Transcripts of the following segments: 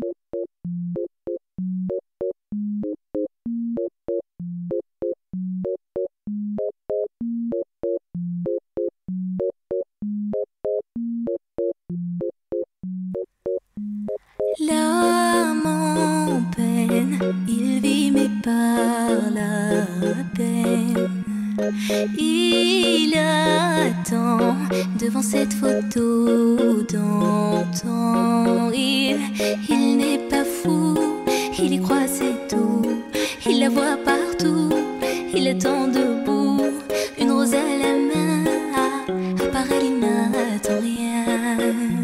L'âme en peine, il vit mais par la peine. Il attend devant cette photo d'antan. Il n'est pas fou, il y croit c'est tout. Il la voit partout, il attend debout. Une rose à la main, à part elle il n'attend rien.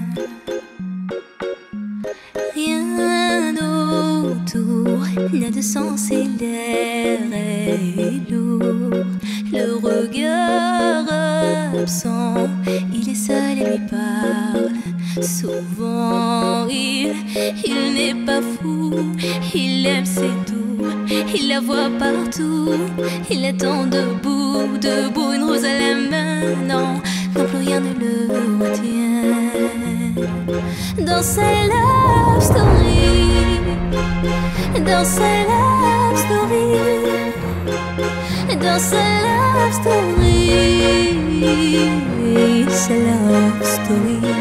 Rien autour n'a de sens et l'air est lourd. Le regard absent, il est seul et lui parle souvent. Il n'est pas fou, il aime c'est tout. Il la voit partout, il attend debout, debout. Une rose à la main, non, non plus rien ne le retient. Dans sa love story, dans sa love story, dans sa love story, sa love story.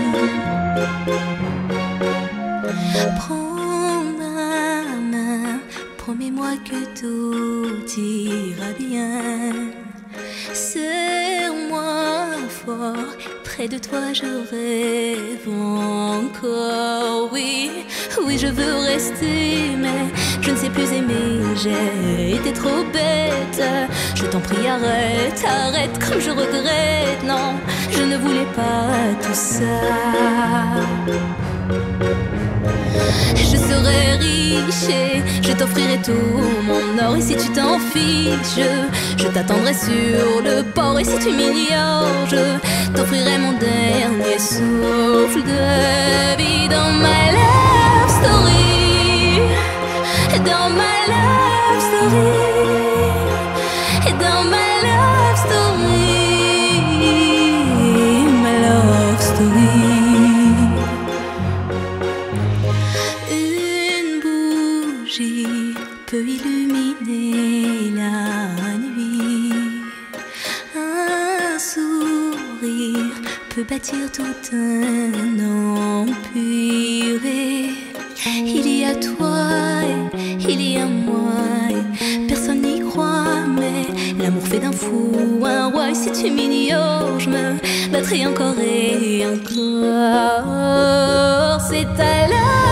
Prends ma main, promets-moi que tout ira bien. Serre-moi fort, près de toi je rêve encore. Oui, oui je veux rester, mais je ne sais plus aimer. J'ai été trop bête. Je t'en prie arrête, arrête comme je regrette. Non, je ne voulais pas tout ça. Je serai riche et je t'offrirai tout mon or. Et si tu t'en fiches, je t'attendrai sur le port. Et si tu m'ignores, je t'offrirai mon dernier souffle de vie. Dans ma love story, dans ma love story, dans ma love story, ma love story. Peut illuminer la nuit. Un sourire peut bâtir tout un empire. Il y a toi et il y a moi. Et personne n'y croit, mais l'amour fait d'un fou un roi. Et si tu m'ignores, je me battrai encore et encore. C'est à la